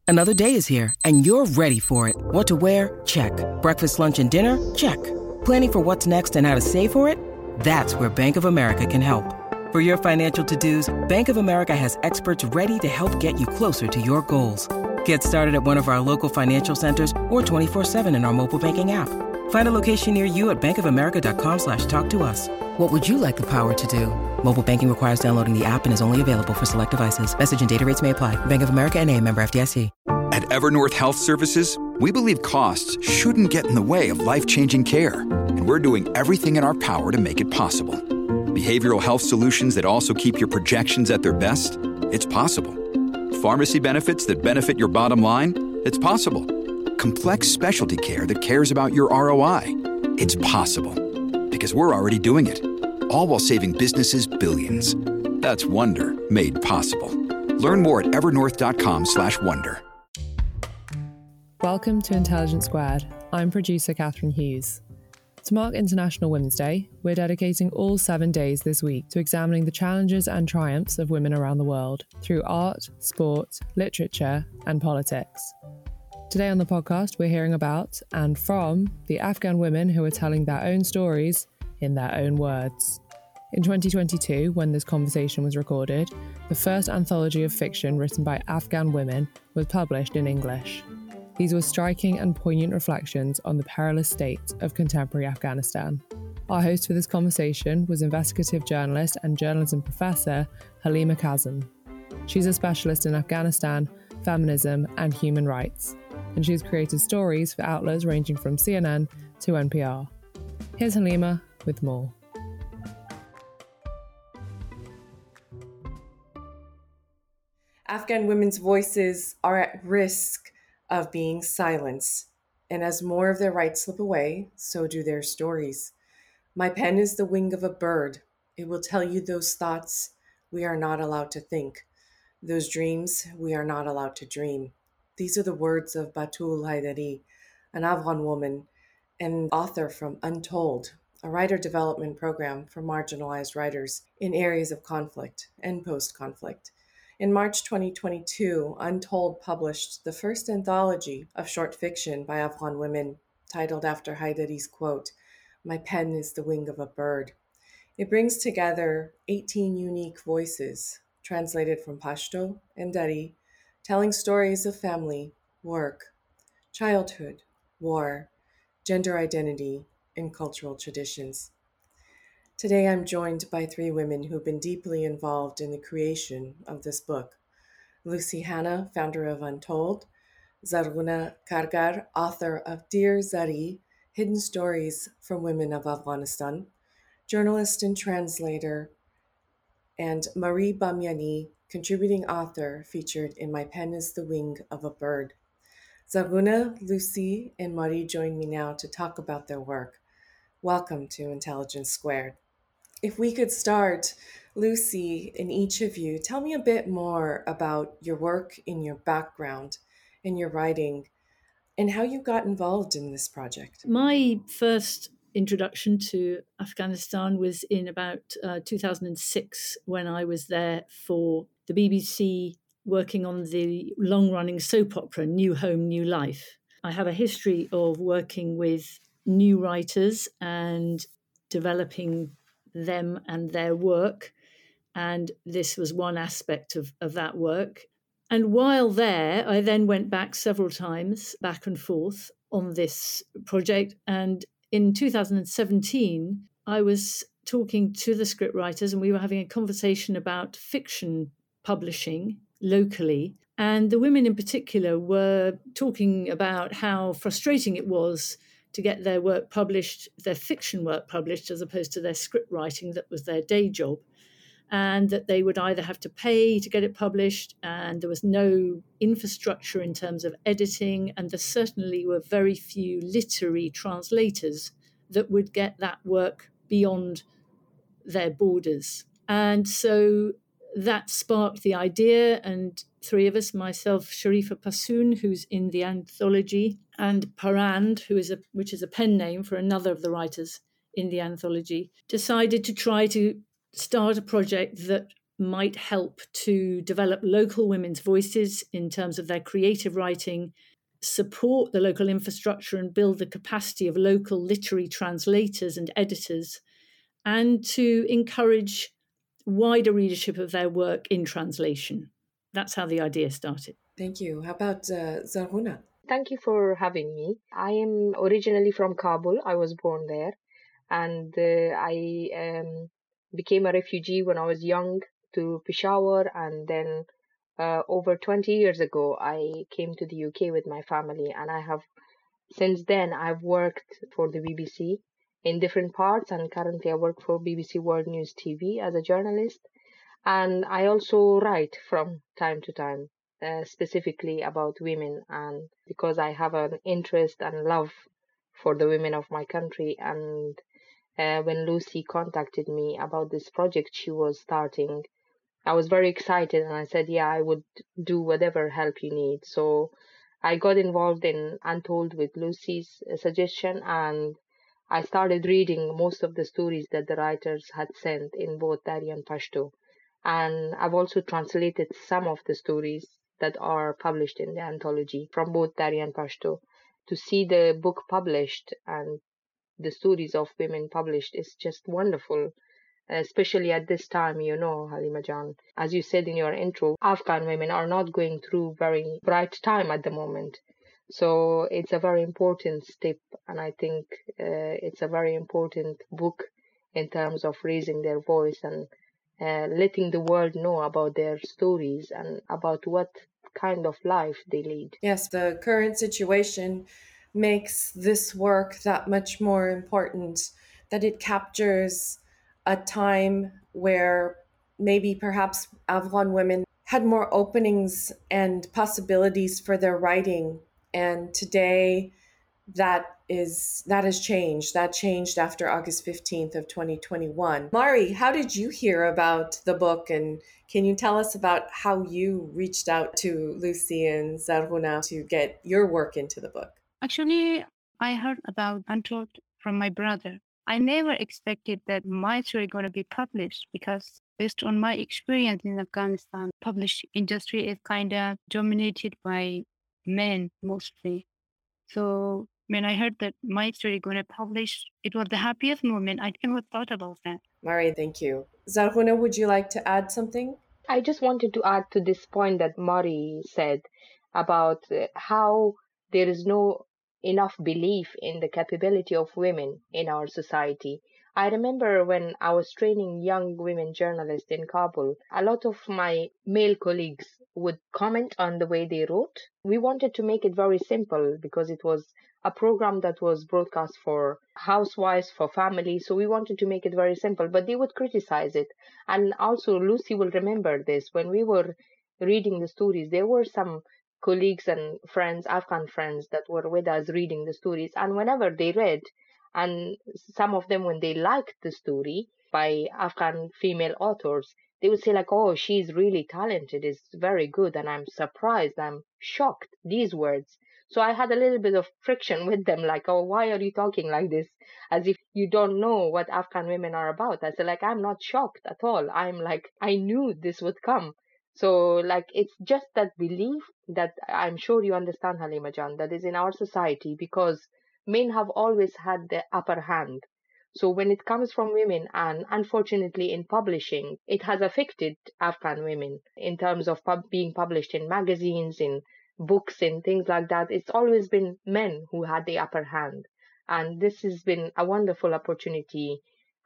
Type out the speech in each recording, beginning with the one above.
Another day is here, and you're ready for it. What to wear? Check. Breakfast, lunch, and dinner? Check. Planning for what's next and how to save for it? That's where Bank of America can help. For your financial to-dos, Bank of America has experts ready to help get you closer to your goals. Get started at one of our local financial centers or 24/7 in our mobile banking app. Find a location near you at bankofamerica.com/talktous. What would you like the power to do? Mobile banking requires downloading the app and is only available for select devices. Message and data rates may apply. Bank of America N.A., member FDIC. At Evernorth Health Services, we believe costs shouldn't get in the way of life-changing care, and we're doing everything in our power to make it possible. Behavioral health solutions that also keep your projections at their best? It's possible. Pharmacy benefits that benefit your bottom line? It's possible. Complex specialty care that cares about your ROI? It's possible. Because we're already doing it. All while saving businesses billions. That's Wonder made possible. Learn more at evernorth.com/wonder. Welcome to Intelligence Squared. I'm producer Catherine Hughes. To mark International Women's Day, we're dedicating all 7 days this week to examining the challenges and triumphs of women around the world through art, sport, literature, and politics. Today on the podcast, we're hearing about and from the Afghan women who are telling their own stories in their own words. In 2022, when this conversation was recorded, the first anthology of fiction written by Afghan women was published in English. These were striking and poignant reflections on the perilous state of contemporary Afghanistan. Our host for this conversation was investigative journalist and journalism professor Halima Kazem. She's a specialist in Afghanistan, feminism, and human rights, and she's created stories for outlets ranging from CNN to NPR. Here's Halima with more. Afghan women's voices are at risk of being silenced, and as more of their rights slip away, so do their stories. My pen is the wing of a bird. It will tell you those thoughts we are not allowed to think, those dreams we are not allowed to dream. These are the words of Batul Haidari, an Afghan woman and author from Untold, a writer development program for marginalized writers in areas of conflict and post-conflict. In March 2022, Untold published the first anthology of short fiction by Afghan women, titled after Haidari's quote, "My pen is the wing of a bird." It brings together 18 unique voices, translated from Pashto and Dari, telling stories of family, work, childhood, war, gender identity, and cultural traditions. Today, I'm joined by 3 women who've been deeply involved in the creation of this book. Lucy Hanna, founder of Untold; Zarghuna Kargar, author of Dear Zari, Hidden Stories from Women of Afghanistan; journalist and translator; and Marie Bamiani, contributing author featured in My Pen is the Wing of a Bird. Zarghuna, Lucy, and Marie join me now to talk about their work. Welcome to Intelligence Squared. If we could start, Lucy, and each of you, tell me a bit more about your work and your background in your writing and how you got involved in this project. My first introduction to Afghanistan was in about 2006 when I was there for the BBC working on the long-running soap opera New Home, New Life. I have a history of working with new writers and developing them and their work, and this was one aspect of that work. And while there, I then went back several times, back and forth on this project. And in 2017, I was talking to the scriptwriters and we were having a conversation about fiction publishing locally. And the women in particular were talking about how frustrating it was to get their work published, their fiction work published, as opposed to their script writing that was their day job. And that they would either have to pay to get it published, and there was no infrastructure in terms of editing, and there certainly were very few literary translators that would get that work beyond their borders. And so that sparked the idea, and 3 of us, myself, Sharifa Passoon, who's in the anthology, and Parand, which is a pen name for another of the writers in the anthology, decided to try to start a project that might help to develop local women's voices in terms of their creative writing, support the local infrastructure and build the capacity of local literary translators and editors, and to encourage wider readership of their work in translation. That's how the idea started. Thank you. How about Zarhuna? Thank you for having me. I am originally from Kabul. I was born there, and I became a refugee when I was young to Peshawar, and then over 20 years ago, I came to the UK with my family, and since then, I've worked for the BBC in different parts, and currently I work for BBC World News TV as a journalist, and I also write from time to time. Specifically about women, and because I have an interest and love for the women of my country. And when Lucy contacted me about this project she was starting, I was very excited, and I said, yeah, I would do whatever help you need. So I got involved in Untold with Lucy's suggestion, and I started reading most of the stories that the writers had sent in both Dari and Pashto. And I've also translated some of the stories that are published in the anthology from both Dari and Pashto. To see the book published and the stories of women published is just wonderful, especially at this time, Halima Jan. As you said in your intro, Afghan women are not going through very bright time at the moment. So it's a very important step, and I think it's a very important book in terms of raising their voice and letting the world know about their stories and about what kind of life they lead. Yes, the current situation makes this work that much more important, that it captures a time where maybe perhaps Afghan women had more openings and possibilities for their writing. And today that has changed. That changed after August 15th of 2021. Mari, how did you hear about the book, and can you tell us about how you reached out to Lucy and Zarhuna to get your work into the book? Actually, I heard about Untold from my brother. I never expected that my story going to be published, because based on my experience in Afghanistan, published industry is kind of dominated by men mostly. So when I heard that my story going to publish, it was the happiest moment. I never thought about that. Mari, thank you. Zarhuna, would you like to add something? I just wanted to add to this point that Mari said about how there is no enough belief in the capability of women in our society. I remember when I was training young women journalists in Kabul, a lot of my male colleagues would comment on the way they wrote. We wanted to make it very simple because it was a program that was broadcast for housewives, for families. So we wanted to make it very simple, but they would criticize it. And also Lucy will remember this. When we were reading the stories, there were some colleagues and friends, Afghan friends, that were with us reading the stories. And whenever they read, and some of them, when they liked the story by Afghan female authors, they would say like, oh, she's really talented, it's very good, and I'm surprised, I'm shocked, these words. So I had a little bit of friction with them, like, oh, why are you talking like this? As if you don't know what Afghan women are about. I said, like, I'm not shocked at all. I'm like, I knew this would come. So, like, it's just that belief that I'm sure you understand, Halima Jan, that is in our society, because men have always had the upper hand. So when it comes from women, and unfortunately in publishing, it has affected Afghan women in terms of being published in magazines, in books, and things like that. It's always been men who had the upper hand. And this has been a wonderful opportunity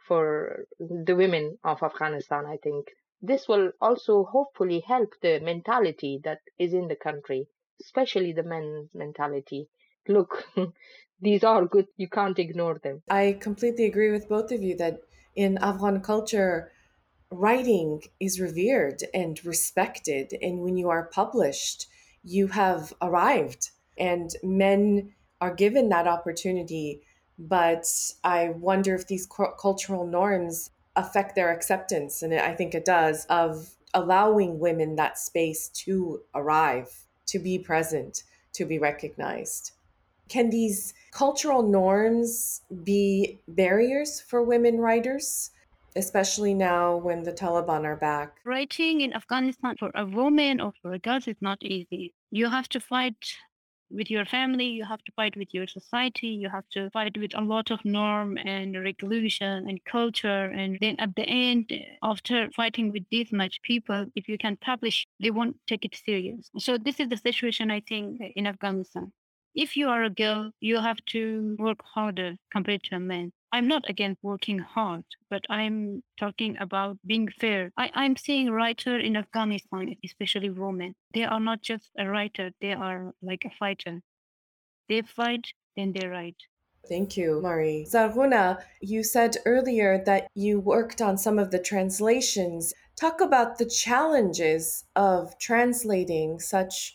for the women of Afghanistan, I think. This will also hopefully help the mentality that is in the country, especially the men's mentality. Look, these are good, you can't ignore them. I completely agree with both of you that in Afghan culture, writing is revered and respected. And when you are published, you have arrived, and men are given that opportunity. But I wonder if these cultural norms affect their acceptance, and I think it does, of allowing women that space to arrive, to be present, to be recognized. Can these cultural norms be barriers for women writers? especially now when the Taliban are back? Writing in Afghanistan for a woman or for a girl is not easy. You have to fight with your family, you have to fight with your society, you have to fight with a lot of norm and regulation and culture. And then at the end, after fighting with this much people, if you can publish, they won't take it serious. So this is the situation, I think, in Afghanistan. If you are a girl, you have to work harder compared to a man. I'm not against working hard, but I'm talking about being fair. I'm seeing writer in Afghanistan, especially women. They are not just a writer, they are like a fighter. They fight, then they write. Thank you, Mari. Zarghuna, you said earlier that you worked on some of the translations. Talk about the challenges of translating such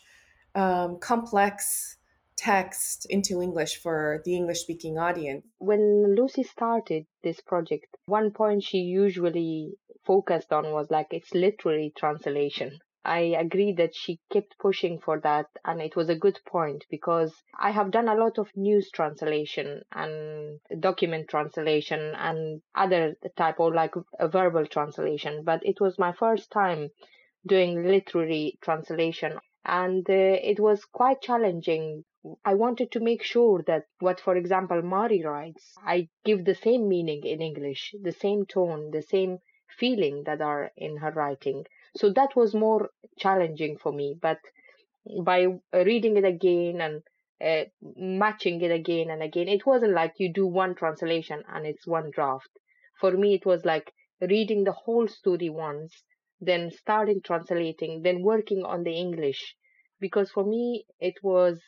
complex text into English for the English-speaking audience. When Lucy started this project, one point she usually focused on was like its literary translation. I agree that she kept pushing for that, and it was a good point because I have done a lot of news translation and document translation and other type of like a verbal translation, but it was my first time doing literary translation, and it was quite challenging. I wanted to make sure that what, for example, Mari writes, I give the same meaning in English, the same tone, the same feeling that are in her writing. So that was more challenging for me. But by reading it again and matching it again and again, it wasn't like you do one translation and it's one draft. For me, it was like reading the whole story once, then starting translating, then working on the English. Because for me, it was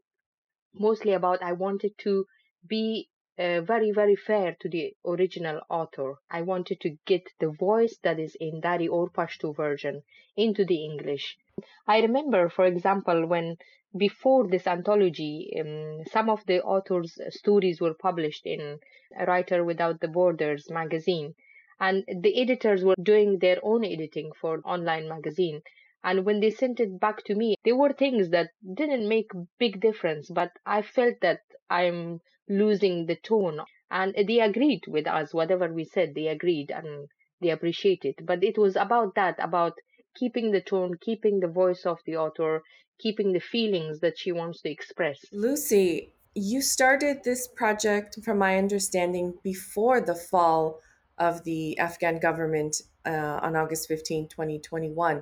mostly about I wanted to be very, very fair to the original author. I wanted to get the voice that is in Dari or Pashto version into the English. I remember, for example, when before this anthology, some of the authors' stories were published in A Writer Without the Borders magazine, and the editors were doing their own editing for online magazine. And when they sent it back to me, there were things that didn't make big difference, but I felt that I'm losing the tone. And they agreed with us, whatever we said, they agreed and they appreciated. But it was about that, about keeping the tone, keeping the voice of the author, keeping the feelings that she wants to express. Lucy, you started this project, from my understanding, before the fall of the Afghan government on August 15, 2021.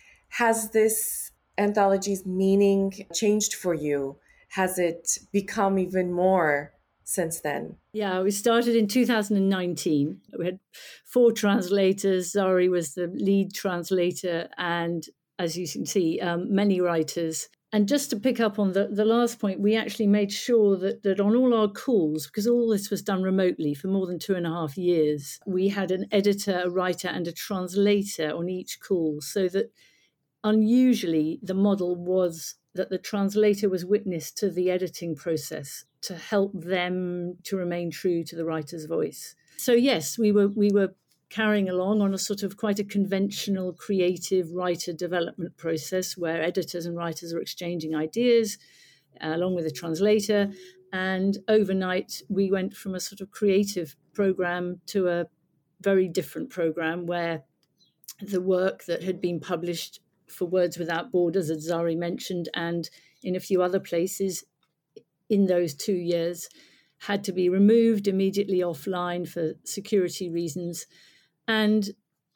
Has this anthology's meaning changed for you? Has it become even more since then? Yeah, we started in 2019. We had 4 translators. Zari was the lead translator, and as you can see, many writers. And just to pick up on the last point, we actually made sure that on all our calls, because all this was done remotely for more than 2.5 years, we had an editor, a writer, and a translator on each call, so that unusually the model was that the translator was witness to the editing process to help them to remain true to the writer's voice. So yes, we were carrying along on a sort of quite a conventional creative writer development process where editors and writers are exchanging ideas along with a translator. And overnight, we went from a sort of creative program to a very different program where the work that had been published for Words Without Borders, as Zari mentioned, and in a few other places in those 2 years, had to be removed immediately offline for security reasons. And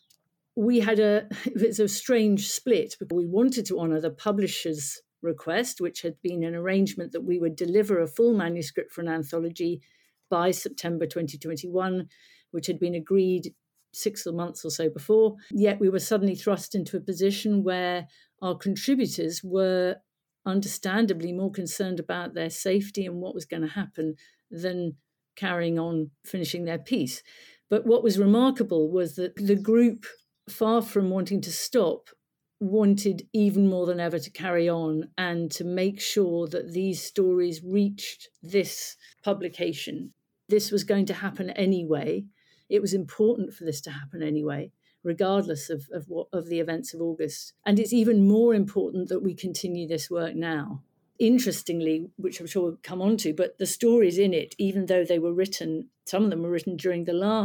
we had it was a strange split because we wanted to honour the publisher's request, which had been an arrangement that we would deliver a full manuscript for an anthology by September 2021, which had been agreed 6 months or so before. Yet we were suddenly thrust into a position where our contributors were understandably more concerned about their safety and what was going to happen than carrying on finishing their piece. But what was remarkable was that the group, far from wanting to stop, wanted even more than ever to carry on and to make sure that these stories reached this publication. This was going to happen anyway. It was important for this to happen anyway, regardless of the events of August. And it's even more important that we continue this work now. Interestingly, which I'm sure we'll come on to, but the stories in it, even though they were written, some of them were written during the last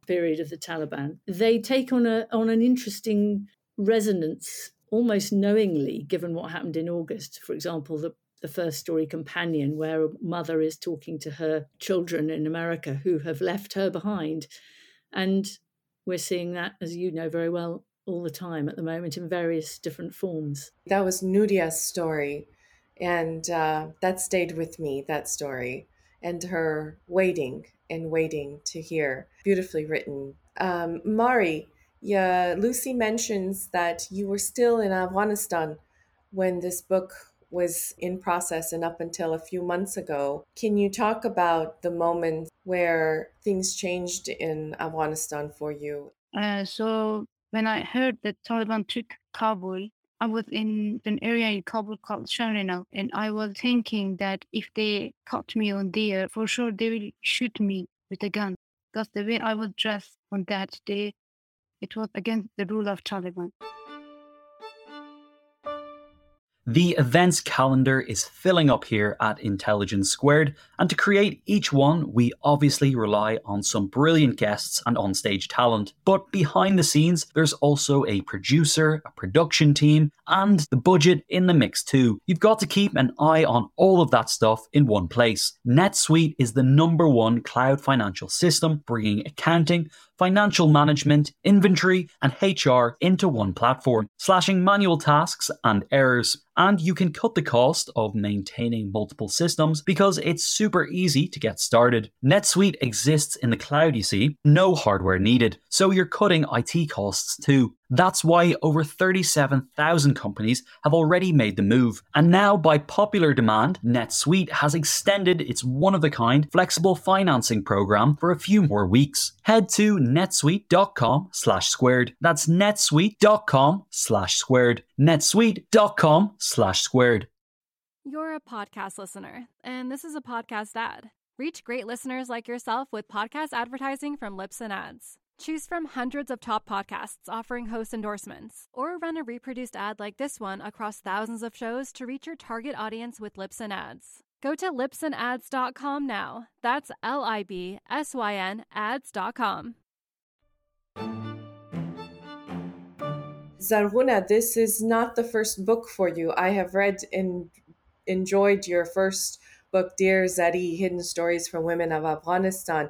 period of the Taliban. They take on an interesting resonance, almost knowingly, given what happened in August. For example, the first story, Companion, where a mother is talking to her children in America who have left her behind. And we're seeing that, as you know very well, all the time at the moment in various different forms. That was Nudia's story, and that stayed with me, that story, and her waiting and waiting to hear. Beautifully written. Mari, Lucy mentions that you were still in Afghanistan when this book was in process and up until a few months ago. Can you talk about the moment where things changed in Afghanistan for you? So when I heard that Taliban took Kabul, I was in an area in Kabul called Sharina, and I was thinking that if they caught me on there, for sure they will shoot me with a gun. Because the way I was dressed on that day, it was against the rule of Taliban. The events calendar is filling up here at Intelligence Squared, and to create each one, we obviously rely on some brilliant guests and onstage talent. But behind the scenes, there's also a producer, a production team, and the budget in the mix too. You've got to keep an eye on all of that stuff in one place. NetSuite is the #1 cloud financial system, bringing accounting, financial management, inventory, and HR into one platform, slashing manual tasks and errors. And you can cut the cost of maintaining multiple systems because it's super easy to get started. NetSuite exists in the cloud, you see, no hardware needed, so you're cutting IT costs too. That's why over 37,000 companies have already made the move. And now, by popular demand, NetSuite has extended its one-of-a-kind flexible financing program for a few more weeks. Head to netsuite.com/squared. That's netsuite.com/squared. netsuite.com/squared. You're a podcast listener, and this is a podcast ad. Reach great listeners like yourself with podcast advertising from Libsyn Ads. Choose from hundreds of top podcasts offering host endorsements, or run a reproduced ad like this one across thousands of shows to reach your target audience with Libsyn Ads. Go to libsynads.com now. That's LIBSYN ads.com. Zarghuna, this is not the first book for you. I have read and enjoyed your first book, Dear Zari, Hidden Stories from Women of Afghanistan.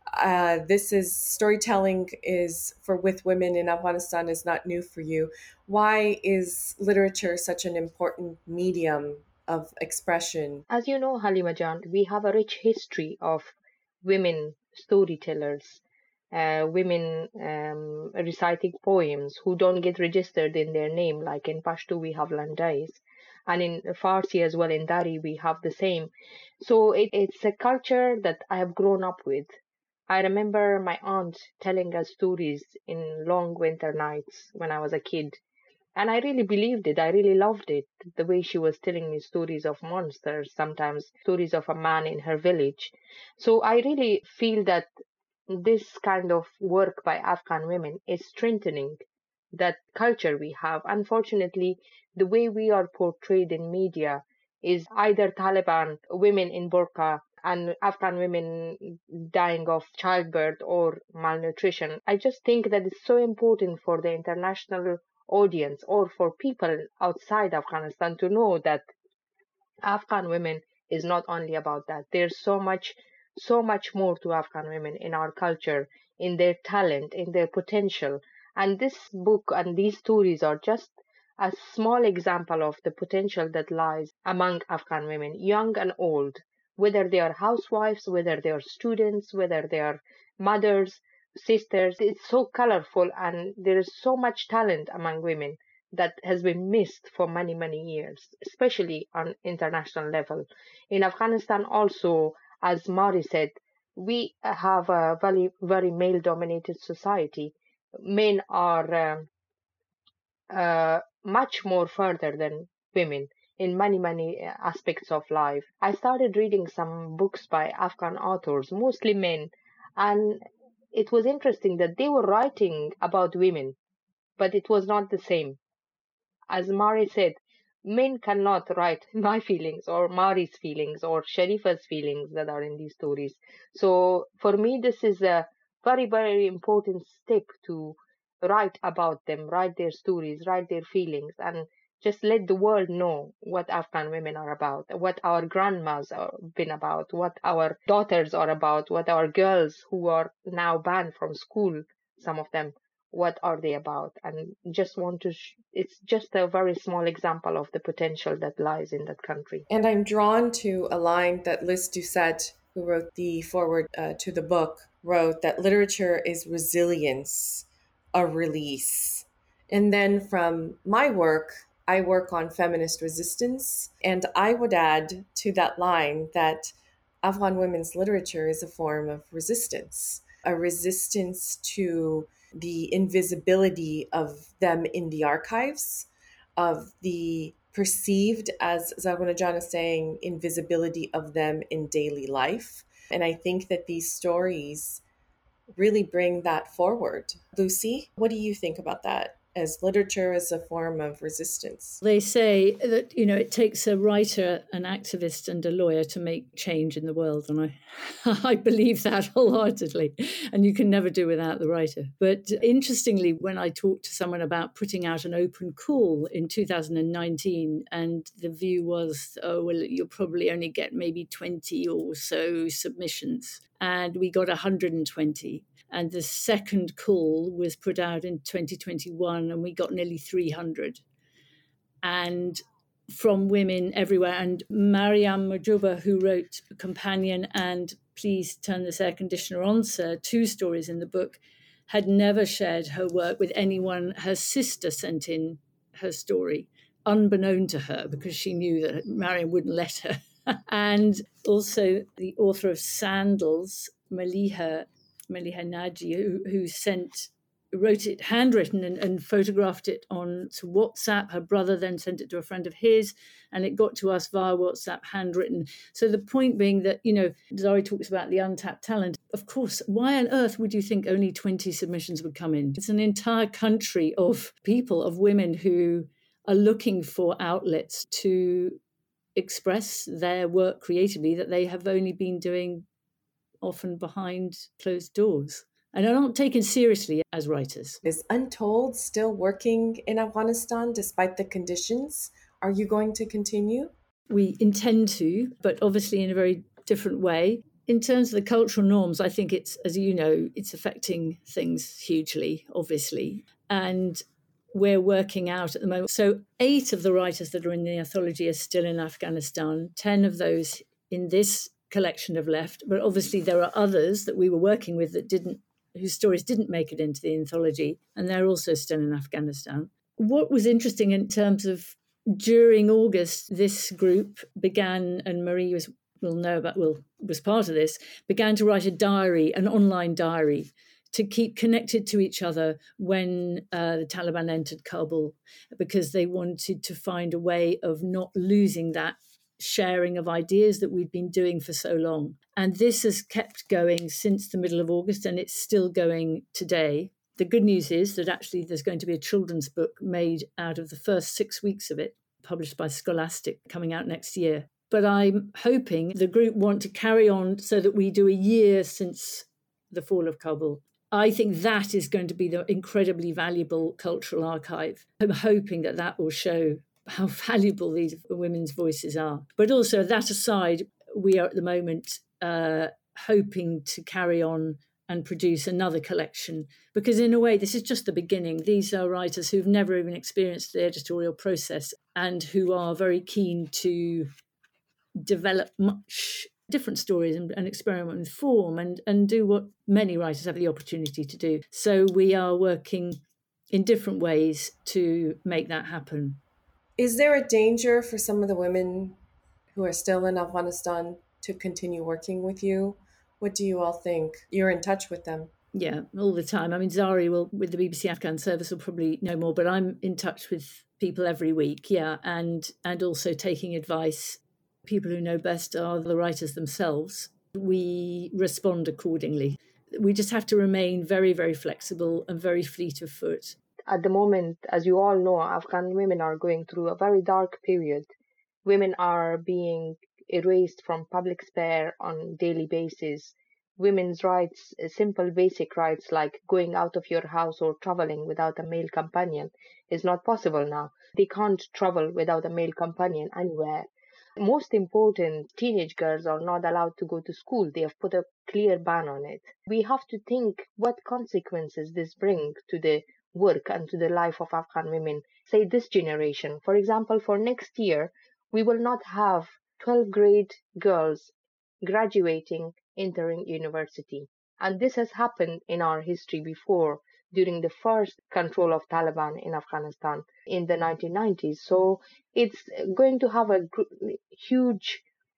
This is storytelling with women in Afghanistan is not new for you. Why is literature such an important medium of expression? As you know, Halima Jan, we have a rich history of women storytellers, women reciting poems who don't get registered in their name. Like in Pashto, we have Landais, and in Farsi as well, in Dari, we have the same. So it's a culture that I have grown up with. I remember my aunt telling us stories in long winter nights when I was a kid. And I really believed it. I really loved it. The way she was telling me stories of monsters, sometimes stories of a man in her village. So I really feel that this kind of work by Afghan women is strengthening that culture we have. Unfortunately, the way we are portrayed in media is either Taliban, women in burqa, and Afghan women dying of childbirth or malnutrition. I just think that it's so important for the international audience or for people outside Afghanistan to know that Afghan women is not only about that. There's so much more to Afghan women in our culture, in their talent, in their potential. And this book and these stories are just a small example of the potential that lies among Afghan women, young and old, whether they are housewives, whether they are students, whether they are mothers, sisters. It's so colorful, and there is so much talent among women that has been missed for many, many years, especially on international level. In Afghanistan also, as Mari said, we have a very, very male-dominated society. Men are much more further than women in many, many aspects of life. I started reading some books by Afghan authors, mostly men, and it was interesting that they were writing about women, but it was not the same. As Mari said, men cannot write my feelings or Mari's feelings or Sharifa's feelings that are in these stories. So for me, this is very, very important step to write about them, write their stories, write their feelings, and just let the world know what Afghan women are about, what our grandmas have been about, what our daughters are about, what our girls who are now banned from school, some of them, what are they about. And just want to, it's just a very small example of the potential that lies in that country. And I'm drawn to a line that Liz Doucette, who wrote the foreword to the book, wrote, that literature is resilience, a release. And then from my work, I work on feminist resistance. And I would add to that line that Afghan women's literature is a form of resistance, a resistance to the invisibility of them in the archives, of the perceived, as Zarghuna Jan is saying, invisibility of them in daily life. And I think that these stories really bring that forward. Lucy, what do you think about that? As literature as a form of resistance? They say that, it takes a writer, an activist, and a lawyer to make change in the world. And I believe that wholeheartedly. And you can never do without the writer. But interestingly, when I talked to someone about putting out an open call in 2019, and the view was, you'll probably only get maybe 20 or so submissions. And we got 120. And the second call was put out in 2021, and we got nearly 300. And from women everywhere. And Mariam Majuba, who wrote Companion and Please Turn This Air Conditioner On, Sir, 2 stories in the book, had never shared her work with anyone. Her sister sent in her story, unbeknown to her, because she knew that Mariam wouldn't let her. And also the author of Sandals, Maliha Naji, who wrote it handwritten and photographed it on to WhatsApp. Her brother then sent it to a friend of his, and it got to us via WhatsApp handwritten. So the point being that, Zari talks about the untapped talent. Of course, why on earth would you think only 20 submissions would come in? It's an entire country of people, of women who are looking for outlets to express their work creatively that they have only been doing often behind closed doors and are not taken seriously as writers. Is Untold still working in Afghanistan despite the conditions? Are you going to continue? We intend to, but obviously in a very different way. In terms of the cultural norms, I think it's, as you know, it's affecting things hugely, obviously. And we're working out at the moment. So 8 of the writers that are in the anthology are still in Afghanistan. 10 of those in this collection have left, but obviously there are others that we were working with whose stories didn't make it into the anthology, and they're also still in Afghanistan. What was interesting in terms of during August, this group began, and Marie was part of this, began to write a diary, an online diary, to keep connected to each other when the Taliban entered Kabul, because they wanted to find a way of not losing that sharing of ideas that we've been doing for so long. And this has kept going since the middle of August, and it's still going today. The good news is that actually there's going to be a children's book made out of the first 6 weeks of it, published by Scholastic, coming out next year. But I'm hoping the group want to carry on so that we do a year since the fall of Kabul. I think that is going to be the incredibly valuable cultural archive. I'm hoping that will show how valuable these women's voices are. But also, that aside, we are at the moment hoping to carry on and produce another collection, because in a way, this is just the beginning. These are writers who've never even experienced the editorial process and who are very keen to develop much different stories and experiment with form and do what many writers have the opportunity to do. So we are working in different ways to make that happen. Is there a danger for some of the women who are still in Afghanistan to continue working with you? What do you all think? You're in touch with them. Yeah, all the time. I mean, Zari with the BBC Afghan service will probably know more, but I'm in touch with people every week, yeah, and also taking advice. People who know best are the writers themselves. We respond accordingly. We just have to remain very, very flexible and very fleet of foot. At the moment, as you all know, Afghan women are going through a very dark period. Women are being erased from public sphere on a daily basis. women's rights, simple basic rights like going out of your house or traveling without a male companion is not possible now. They can't travel without a male companion anywhere. Most important, teenage girls are not allowed to go to school. They have put a clear ban on it. We have to think what consequences this brings to the work and to the life of Afghan women, say this generation. For example, for next year, we will not have 12th grade girls graduating, entering university. And this has happened in our history before, during the first control of Taliban in Afghanistan in the 1990s. So it's going to have a huge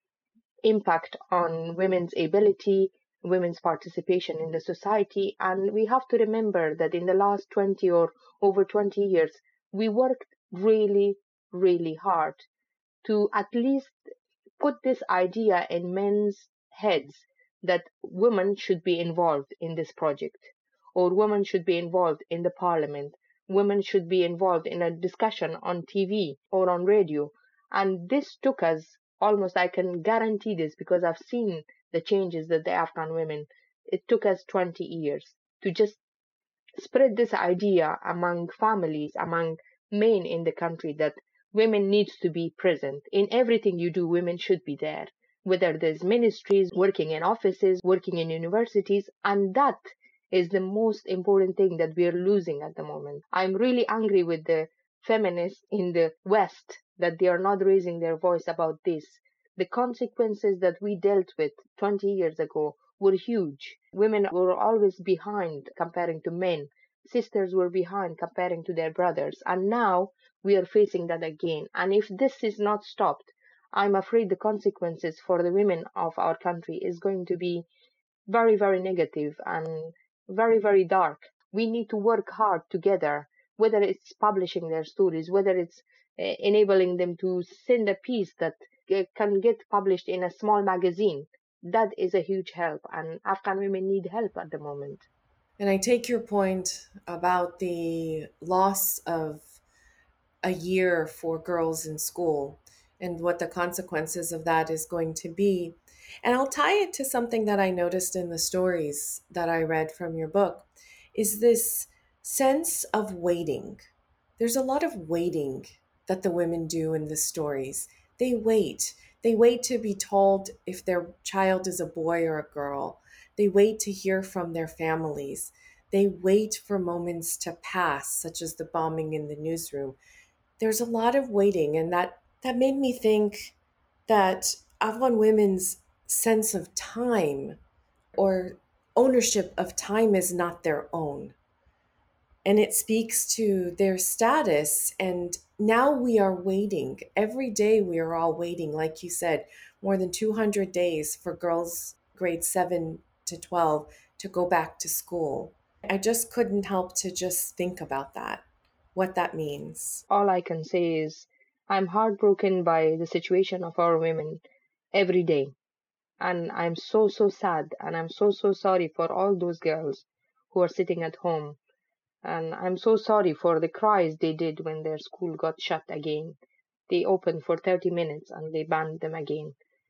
impact on women's ability, women's participation in the society. And we have to remember that in the last 20 or over 20 years, we worked really, really hard to at least put this idea in men's heads that women should be involved in this project, or women should be involved in the parliament, women should be involved in a discussion on TV or on radio. And this took us almost, I can guarantee this because I've seen the changes that the Afghan women, it took us 20 years to just spread this idea among families, among men in the country, that women needs to be present. In everything you do, women should be there, whether there's ministries, working in offices, working in universities, and that is the most important thing that we are losing at the moment. I'm really angry with the feminists in the West that they are not raising their voice about this. The consequences that we dealt with 20 years ago were huge. Women were always behind comparing to men. Sisters were behind comparing to their brothers. And now we are facing that again. And if this is not stopped, I'm afraid the consequences for the women of our country is going to be very, very negative and very, very dark. We need to work hard together, whether it's publishing their stories, whether it's enabling them to send a piece that can get published in a small magazine. That is a huge help, and Afghan women need help at the moment. And I take your point about the loss of a year for girls in school and what the consequences of that is going to be. And I'll tie it to something that I noticed in the stories that I read from your book, is this sense of waiting. There's a lot of waiting that the women do in the stories. They wait. They wait to be told if their child is a boy or a girl. They wait to hear from their families. They wait for moments to pass, such as the bombing in the newsroom. There's a lot of waiting, and that made me think that Afghan women's sense of time or ownership of time is not their own. And it speaks to their status. And now we are waiting. Every day we are all waiting, like you said, more than 200 days for girls grades 7 to 12 to go back to school. I just couldn't help to just think about that, what that means. All I can say is I'm heartbroken by the situation of our women every day. And I'm so, so sad. And I'm so, so sorry for all those girls who are sitting at home. And I'm so sorry for the cries they did when their school got shut again. They opened for 30 minutes and they banned them again.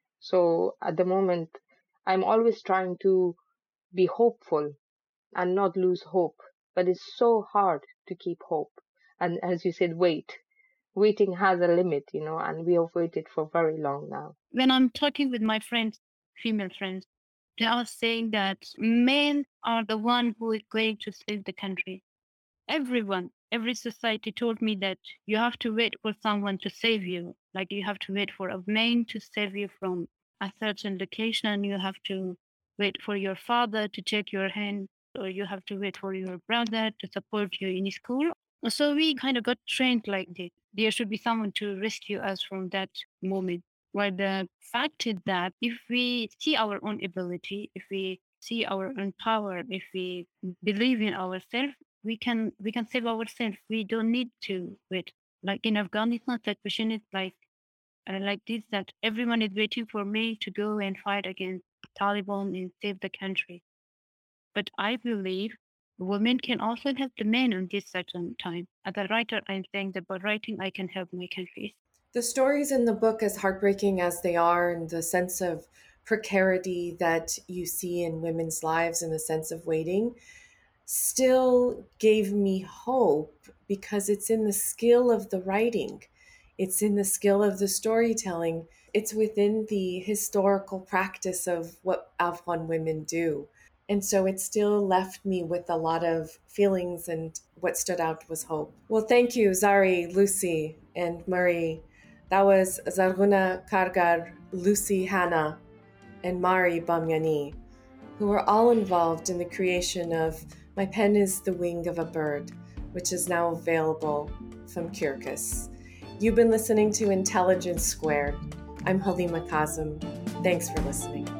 So at the moment, I'm always trying to be hopeful and not lose hope. But it's so hard to keep hope. And as you said, waiting has a limit, and we have waited for very long now. When I'm talking with my friends, female friends, they are saying that men are the one who is going to save the country. Everyone, every society told me that you have to wait for someone to save you. Like you have to wait for a man to save you from a certain location. You have to wait for your father to take your hand, or you have to wait for your brother to support you in school. So we kind of got trained like this. There should be someone to rescue us from that moment. Where the fact is that if we see our own ability, if we see our own power, if we believe in ourselves, we can save ourselves. We don't need to wait. Like in Afghanistan, the question is like this, that everyone is waiting for me to go and fight against Taliban and save the country. But I believe women can also help the men on this certain time. As a writer, I'm saying that by writing, I can help my country. The stories in the book, as heartbreaking as they are, and the sense of precarity that you see in women's lives and the sense of waiting still gave me hope, because it's in the skill of the writing. It's in the skill of the storytelling. It's within the historical practice of what Afghan women do. And so it still left me with a lot of feelings, and what stood out was hope. Well, thank you, Zari, Lucy, and Marie. That was Zarghuna Kargar, Lucy Hanna, and Mari Bamyani, who were all involved in the creation of My Pen is the Wing of a Bird, which is now available from Kirkus. You've been listening to Intelligence Squared. I'm Halima Kazem. Thanks for listening.